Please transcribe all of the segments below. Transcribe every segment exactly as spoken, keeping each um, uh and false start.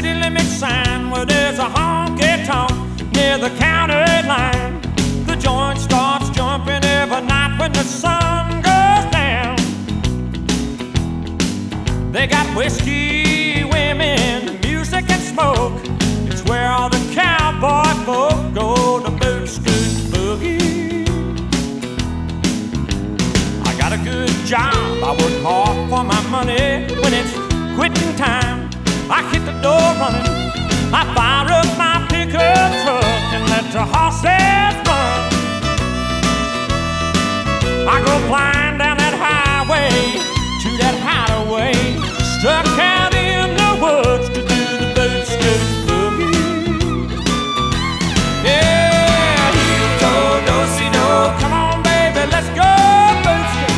city limit sign where there's a honky-tonk near the county line. The joint starts jumping every night when the sun goes down. They got whiskey, women, music and smoke. It's where all the cowboy folk go to boot scoot boogie. I got a good job, I work hard for my money. When it's quitting time, I hit the door running. I fire up my pickup truck and let the horses run. I go flying down that highway to that hideaway, stuck out in the woods to do the boot scoot boogie. Yeah, heel toe, do-si-do, come on baby, let's go boot scoot.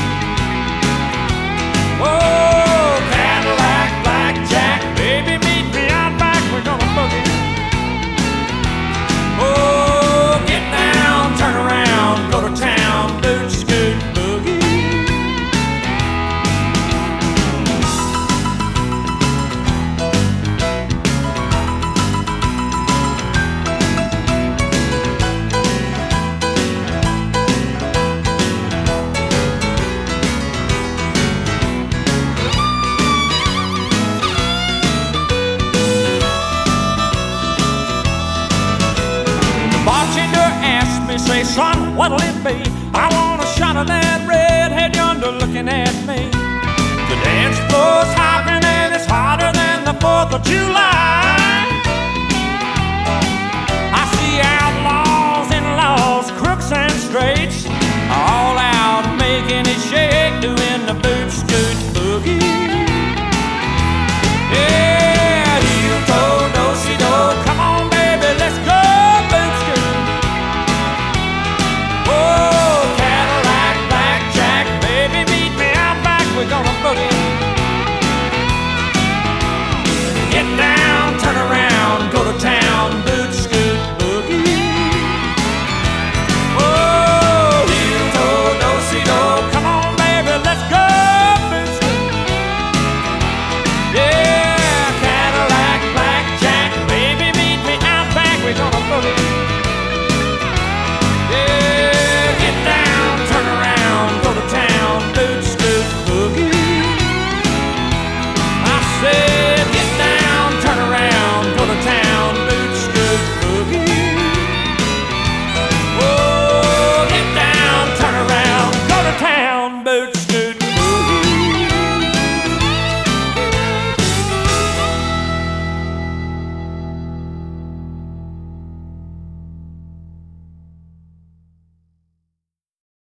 Whoa, Cadillac, blackjack, baby meet me out back, we're gonna boogie. Oh, get down, turn around, go to town, boot scoot boogie. Bartender asked me, say, son, what'll it be? I want a shot of that redhead yonder looking at me. The dance floor's hopping and it's hotter than the fourth of July.